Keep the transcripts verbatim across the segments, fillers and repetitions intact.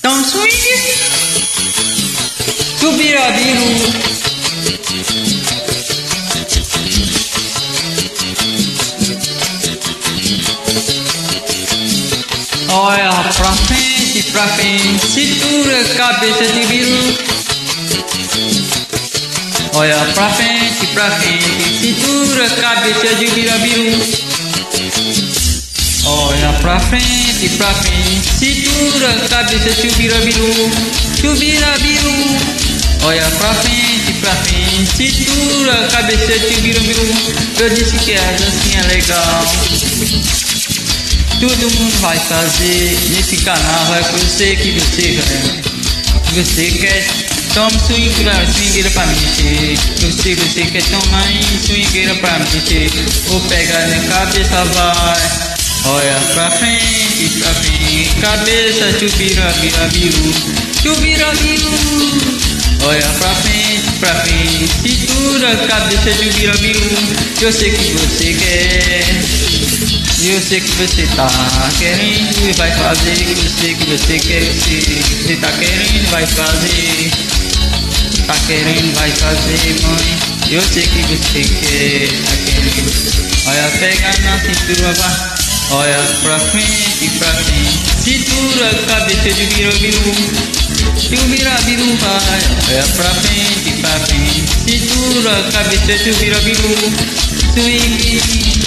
Então swing, Chubirabiru. Olha pra frente, pra frente, cintura, cabeça de biru. Olha pra frente, pra frente, cintura, cabeça de birabiru. Olha pra frente, pra frente, cintura, cabeça de birabiru, chubirabiru. Olha pra frente, pra frente, cintura, cabeça de birabiru. Eu disse que a dancinha é legal. Todo mundo vai fazer nesse canal, vai que eu sei que você quer. Você quer, toma swingueira, swingueira pra mexer. Eu sei que você quer tomar swingueira pra mexer. Vou pegar na cabeça, vai. Olha pra frente, pra frente, cabeça, chubirabiru, chubirabiru. Olha pra frente, pra frente, cintura, cabeça, chubirabiru. Eu sei que você quer. Eu sei que você tá querendo e vai fazer. Eu sei que você quer, você, você tá querendo, vai fazer. Tá querendo, vai fazer, mãe. Eu sei que você quer, tá querendo. Olha, pega na cintura, vai. Olha pra frente, pra frente, cintura, cabeça de birabiru, chubirabiru, vai. Olha pra frente, pra frente, cintura, cabeça de birabiru, swing.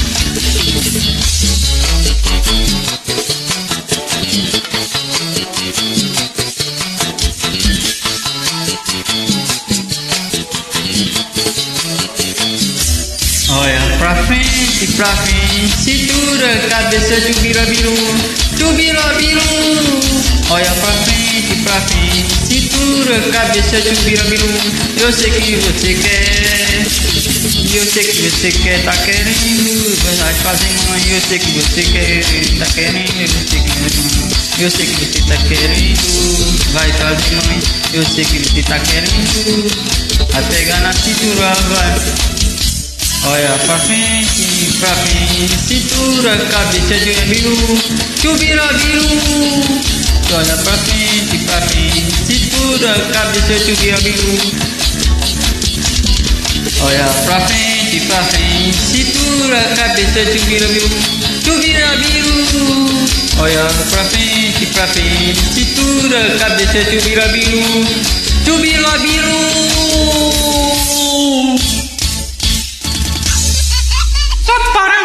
Olha pra frente, pra frente, cintura, cabeça, chubirabiru, chubirabiru. Olha pra frente, pra frente, cintura, cabeça, chubirabiru. Eu sei que você quer. Eu sei que você quer, tá querendo, vai fazer, mãe. Eu sei que você quer, tá querendo. Eu sei que você, eu sei que você tá querendo, vai fazer, mãe. Eu sei que você tá querendo, vai pegar na cintura, vai. Olha pra frente, pra frente, cintura, cabeça de biru, chubirabiru. Olha pra frente, pra frente, cintura, cabeça de birabiru. Olha pra frente, pra frente, cintura, cabeça de birabiru, chubirabiru. Olha pra frente, pra frente, cintura, cabeça de birabiru, chubirabiru. Para!